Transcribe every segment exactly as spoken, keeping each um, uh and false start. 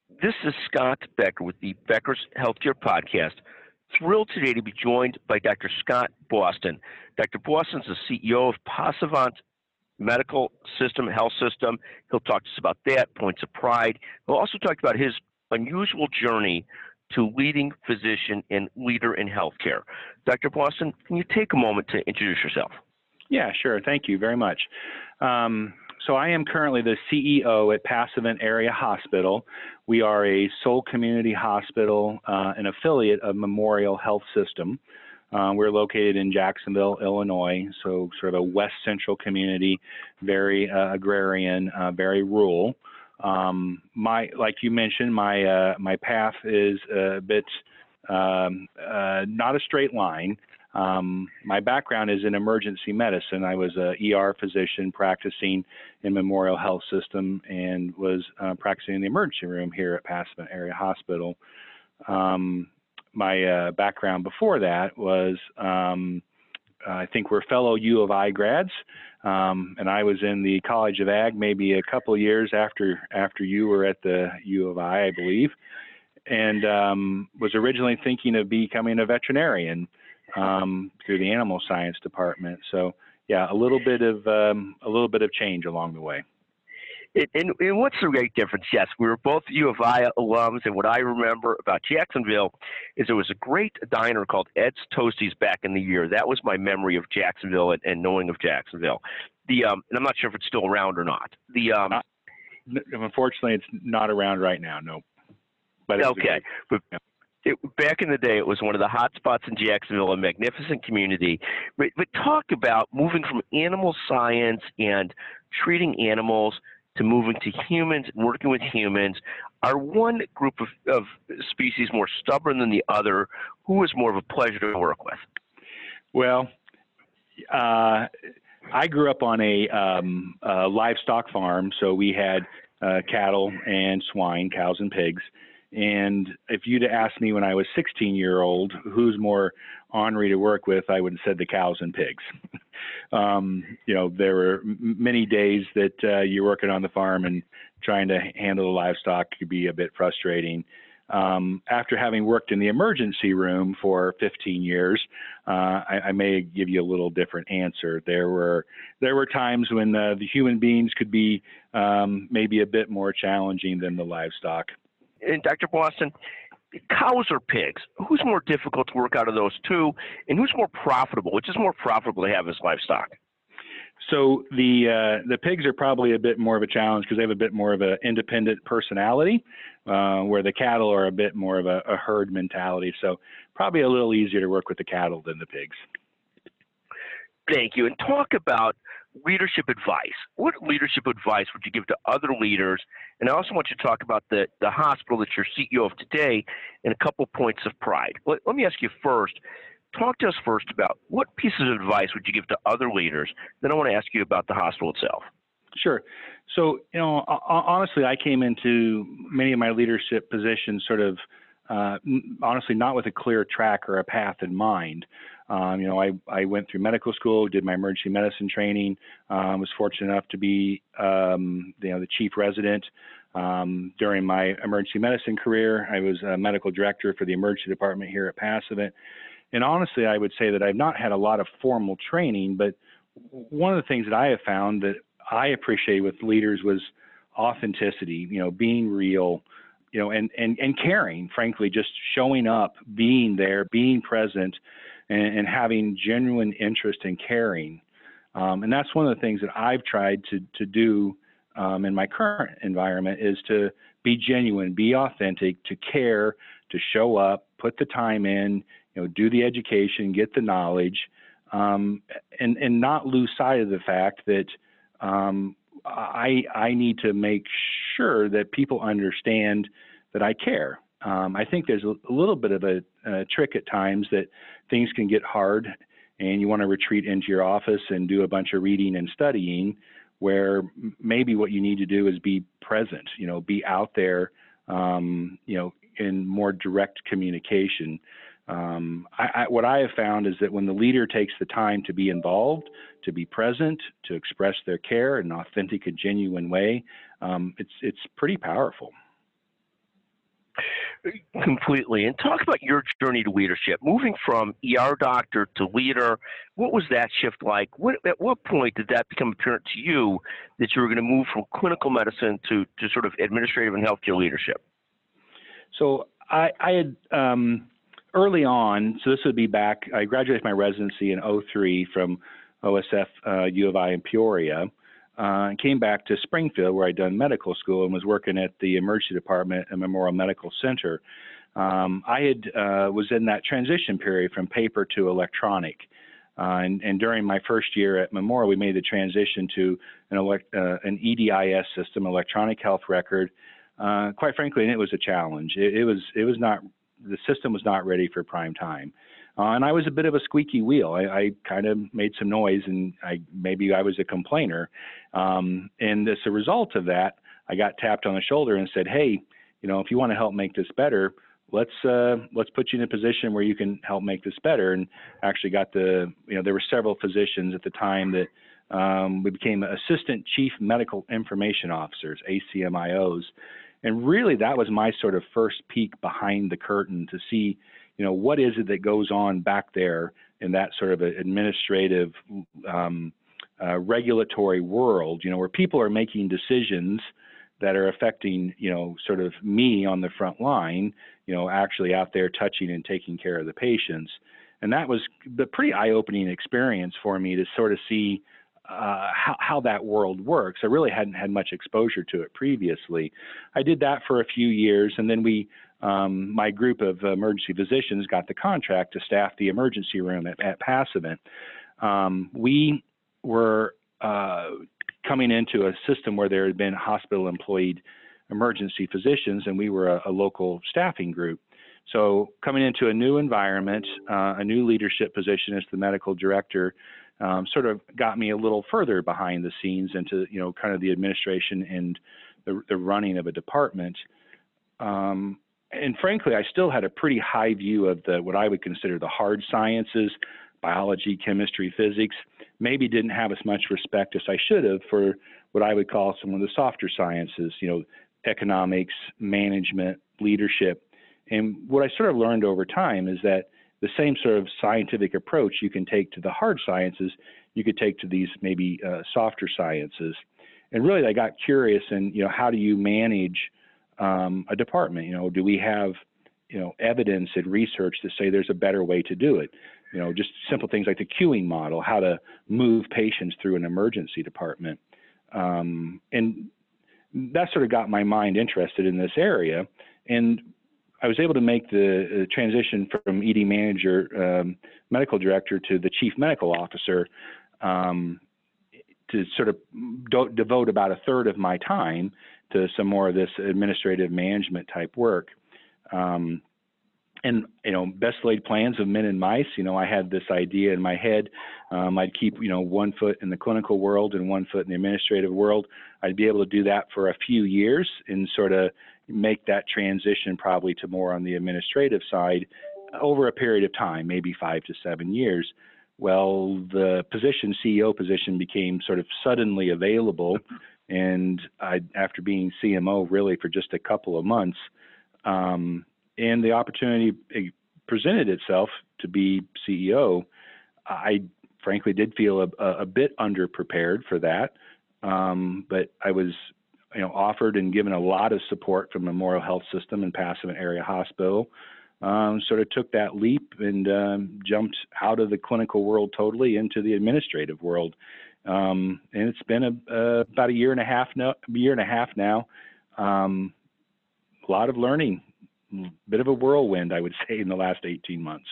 This is Scott Becker with the Becker's Healthcare Podcast. Thrilled today to be joined by Doctor Scott Boston. Doctor Boston is the C E O of Passavant Medical System, Health System. He'll talk to us about that, points of pride. He'll also talk about his unusual journey to leading physician and leader in healthcare. Doctor Boston, can you take a moment to introduce yourself? Yeah, sure. Thank you very much. Um, so I am currently the C E O at Passavant Area Hospital. We are a sole community hospital, uh, an affiliate of Memorial Health System. Uh, we're located in Jacksonville, Illinois, so sort of a west central community, very uh, agrarian, uh, very rural. Um, my, like you mentioned, my uh, my path is a bit um, uh, not a straight line. Um, my background is in emergency medicine. I was a E R physician practicing in Memorial Health System and was uh, practicing in the emergency room here at Passavant Area Hospital. Um, my uh, background before that was, um, I think we're fellow U of I grads, um, and I was in the College of Ag maybe a couple of years after after you were at the U of I, I believe, and um, was originally thinking of becoming a veterinarian um, through the animal science department. So yeah, a little bit of um, a little bit of change along the way. And, and, and what's the great difference? Yes, we were both U of I alums, and what I remember about Jacksonville is there was a great diner called Ed's Toasties back in the year. That was my memory of Jacksonville and, and knowing of Jacksonville. The um, and I'm not sure if it's still around or not. The um, uh, unfortunately, it's not around right now. No. But okay, great, but yeah. It, back in the day, it was one of the hot spots in Jacksonville, a magnificent community. But, but talk about moving from animal science and treating animals to moving to humans and working with humans. Are one group of, of species more stubborn than the other? Who is more of a pleasure to work with? Well, uh, I grew up on a, um, a livestock farm, so we had uh, cattle and swine, cows and pigs. And if you'd asked me when I was sixteen year old, who's more ornery to work with, I would have said the cows and pigs. um, you know, there were m- many days that uh, you're working on the farm and trying to handle the livestock could be a bit frustrating. Um, after having worked in the emergency room for fifteen years, uh, I, I may give you a little different answer. There were there were times when uh, the human beings could be um, maybe a bit more challenging than the livestock. And Doctor Boston, cows or pigs? Who's more difficult to work out of those two, and who's more profitable? Which is more profitable to have as livestock? So the uh, the pigs are probably a bit more of a challenge because they have a bit more of an independent personality, uh, where the cattle are a bit more of a, a herd mentality. So probably a little easier to work with the cattle than the pigs. Thank you. And talk about leadership advice. What leadership advice would you give to other leaders? And I also want you to talk about the, the hospital that you're C E O of today and a couple points of pride. Let, let me ask you first, talk to us first about what pieces of advice would you give to other leaders? Then I want to ask you about the hospital itself. Sure. So, you know, honestly, I came into many of my leadership positions sort of, uh, honestly, not with a clear track or a path in mind. Um, you know, I, I went through medical school, did my emergency medicine training, um, was fortunate enough to be, um, you know, the chief resident. Um, during my emergency medicine career, I was a medical director for the emergency department here at Passavant. And honestly, I would say that I've not had a lot of formal training, but one of the things that I have found that I appreciate with leaders was authenticity, you know, being real, you know, and, and, and caring, frankly, just showing up, being there, being present, and, and having genuine interest in caring. Um, and that's one of the things that I've tried to, to do um, in my current environment is to be genuine, be authentic, to care, to show up, put the time in, you know, do the education, get the knowledge, um, and, and not lose sight of the fact that um, I, I need to make sure that people understand that I care. Um, I think there's a, a little bit of a, a trick at times that things can get hard and you want to retreat into your office and do a bunch of reading and studying, where maybe what you need to do is be present, you know, be out there, um, you know, in more direct communication. Um, I, I, what I have found is that when the leader takes the time to be involved, to be present, to express their care in an authentic and genuine way, um, it's it's pretty powerful. Completely. And talk about your journey to leadership, moving from E R doctor to leader. What was that shift like? What, at what point did that become apparent to you that you were going to move from clinical medicine to, to sort of administrative and healthcare leadership? So I, I had um, early on, so this would be back, I graduated my residency in oh three from O S F uh, U of I in Peoria. Uh, and came back to Springfield, where I'd done medical school and was working at the emergency department at Memorial Medical Center. Um, I had uh, was in that transition period from paper to electronic. Uh, and, and during my first year at Memorial, we made the transition to an, elect, uh, an E D I S system, electronic health record. Uh, quite frankly, and it was a challenge. It, it was it was not the system was not ready for prime time. Uh, and I was a bit of a squeaky wheel. I, I kind of made some noise, and I maybe I was a complainer. Um, and as a result of that, I got tapped on the shoulder and said, "Hey, you know, if you want to help make this better, let's uh, let's put you in a position where you can help make this better." And actually got the you know there were several physicians at the time that um, we became assistant chief medical information officers, A C M I Os, and really that was my sort of first peek behind the curtain to see, you know, what is it that goes on back there in that sort of administrative, um, uh, regulatory world, you know, where people are making decisions that are affecting, you know, sort of me on the front line, you know, actually out there touching and taking care of the patients. And that was a pretty eye-opening experience for me to sort of see uh, how, how that world works. I really hadn't had much exposure to it previously. I did that for a few years, and then we Um, my group of emergency physicians got the contract to staff the emergency room at, at Passavant. Um, we were uh, coming into a system where there had been hospital-employed emergency physicians, and we were a, a local staffing group. So coming into a new environment, uh, a new leadership position as the medical director, um, sort of got me a little further behind the scenes into, you know, kind of the administration and the, the running of a department. Um, And frankly, I still had a pretty high view of the what I would consider the hard sciences, biology, chemistry, physics. Maybe didn't have as much respect as I should have for what I would call some of the softer sciences, you know, economics, management, leadership. And what I sort of learned over time is that the same sort of scientific approach you can take to the hard sciences, you could take to these maybe uh, softer sciences. And really, I got curious in, you know, how do you manage Um, a department? You know, do we have, you know, evidence and research to say there's a better way to do it? You know, just simple things like the queuing model, how to move patients through an emergency department. Um, and that sort of got my mind interested in this area. And I was able to make the uh, transition from E D manager, um, medical director to the chief medical officer, um, to sort of do- devote about a third of my time to some more of this administrative management type work. Um, and, you know, best laid plans of men and mice, you know, I had this idea in my head. Um, I'd keep, you know, one foot in the clinical world and one foot in the administrative world. I'd be able to do that for a few years and sort of make that transition probably to more on the administrative side over a period of time, maybe five to seven years. Well, the position, C E O position, became sort of suddenly available. And I, after being C M O really for just a couple of months, um, and the opportunity presented itself to be C E O, I frankly did feel a, a bit underprepared for that. Um, but I was, you know, offered and given a lot of support from Memorial Health System and Passavant Area Hospital. Um, sort of took that leap and um, jumped out of the clinical world totally into the administrative world. Um, and it's been a, uh, about a year and a half now, year and a half now. Um, a lot of learning, a bit of a whirlwind, I would say, in the last eighteen months.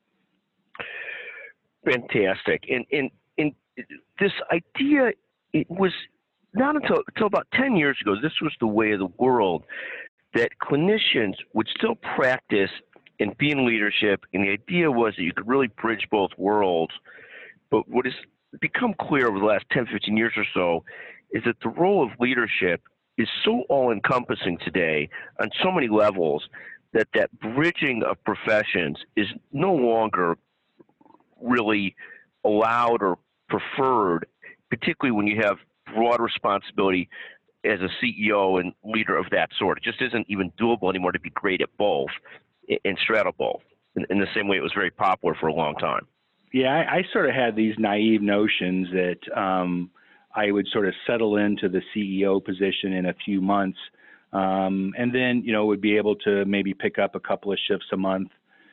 Fantastic. And, and, and this idea, it was not until, until about ten years ago, this was the way of the world, that clinicians would still practice and be in leadership. And the idea was that you could really bridge both worlds. But what has become clear over the last ten, fifteen years or so is that the role of leadership is so all-encompassing today on so many levels that that bridging of professions is no longer really allowed or preferred, particularly when you have broad responsibility as a C E O and leader of that sort. It just isn't even doable anymore to be great at both and straddle both in, in the same way it was very popular for a long time. Yeah, I, I sort of had these naive notions that um, I would sort of settle into the C E O position in a few months, um, and then, you know, would be able to maybe pick up a couple of shifts a month.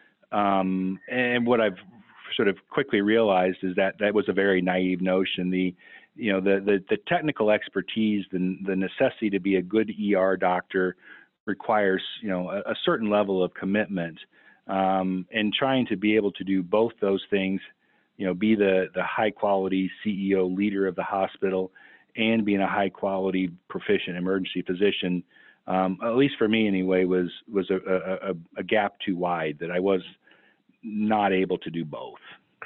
Um, and what I've sort of quickly realized is that that was a very naive notion. The, you know, the the, the technical expertise, the, the necessity to be a good E R doctor requires, you know, a, a certain level of commitment. Um, and trying to be able to do both those things, you know, be the, the high quality C E O leader of the hospital and being a high quality proficient emergency physician, um, at least for me anyway, was, was a, a, a gap too wide that I was not able to do both.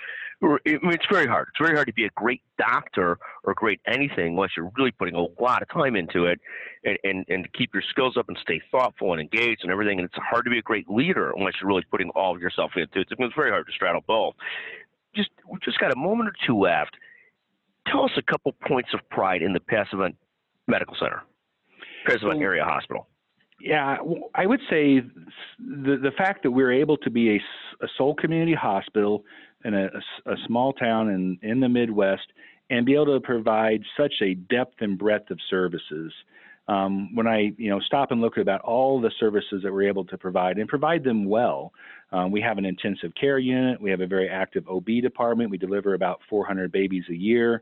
I mean, it's very hard. It's very hard to be a great doctor or great anything unless you're really putting a lot of time into it and, and, and to keep your skills up and stay thoughtful and engaged and everything. And it's hard to be a great leader unless you're really putting all of yourself into it. It's very hard to straddle both. Just, we just got a moment or two left. Tell us a couple points of pride in the Passavant Medical Center, Passavant Area Hospital. Yeah, I would say the the fact that we're able to be a, a sole community hospital in a, a, a small town in, in the Midwest and be able to provide such a depth and breadth of services. Um, when I, you know, stop and look about all the services that we're able to provide and provide them well, um, we have an intensive care unit. We have a very active O B department. We deliver about four hundred babies a year.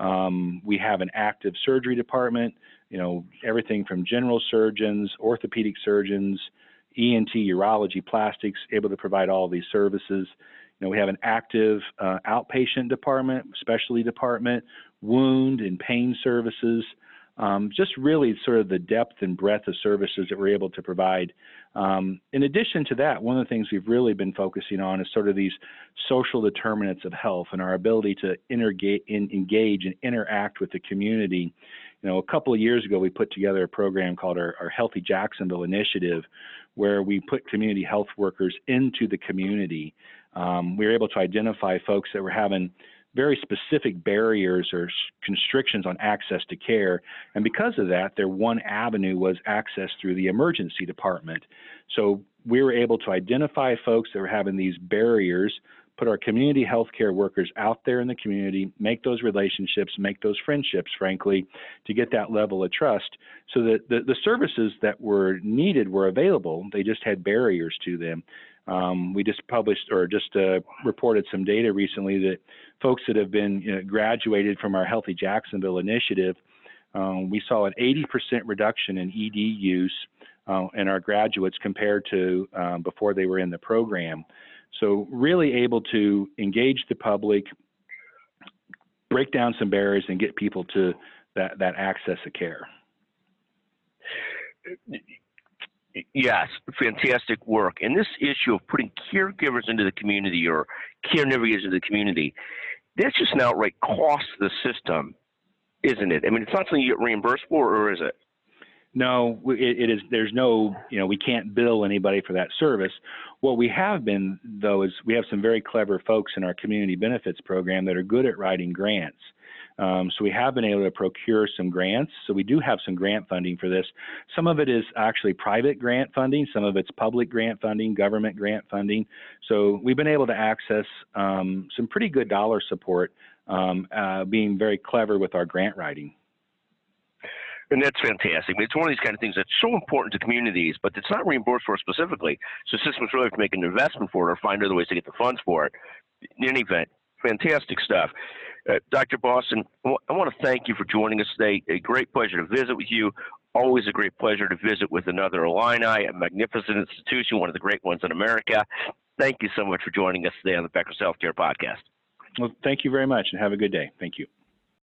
Um, we have an active surgery department, you know, everything from general surgeons, orthopedic surgeons, E N T, urology, plastics, able to provide all these services. You know, we have an active uh, outpatient department, specialty department, wound and pain services. Um, just really sort of the depth and breadth of services that we're able to provide. Um, in addition to that, one of the things we've really been focusing on is sort of these social determinants of health and our ability to interga- in, engage and interact with the community. You know, a couple of years ago, we put together a program called our, our Healthy Jacksonville Initiative, where we put community health workers into the community. Um, we were able to identify folks that were having very specific barriers or constrictions on access to care. And because of that, their one avenue was access through the emergency department. So we were able to identify folks that were having these barriers, put our community healthcare workers out there in the community, make those relationships, make those friendships, frankly, to get that level of trust so that the, the services that were needed were available. They just had barriers to them. Um, we just published or just uh, reported some data recently that folks that have been you know, graduated from our Healthy Jacksonville initiative, um, we saw an eighty percent reduction in E D use uh, in our graduates compared to um, before they were in the program. So really able to engage the public, break down some barriers, and get people to that, that access of care. Yes, fantastic work. And this issue of putting caregivers into the community or care navigators into the community, that's just an outright cost to the system, isn't it? I mean, it's not something you get reimbursed for, or is it? No, it, it is. There's no, you know, we can't bill anybody for that service. What we have been, though, is we have some very clever folks in our community benefits program that are good at writing grants. Um, so we have been able to procure some grants. So we do have some grant funding for this. Some of it is actually private grant funding. Some of it's public grant funding, government grant funding. So we've been able to access um, some pretty good dollar support, um, uh, being very clever with our grant writing. And that's fantastic. I mean, it's one of these kind of things that's so important to communities, but it's not reimbursed for specifically. So systems really have to make an investment for it or find other ways to get the funds for it. In any event, fantastic stuff. Uh, Doctor Boston, I want to thank you for joining us today. A great pleasure to visit with you. Always a great pleasure to visit with another Illini, a magnificent institution, one of the great ones in America. Thank you so much for joining us today on the Becker's Healthcare Podcast. Well, thank you very much, and have a good day. Thank you.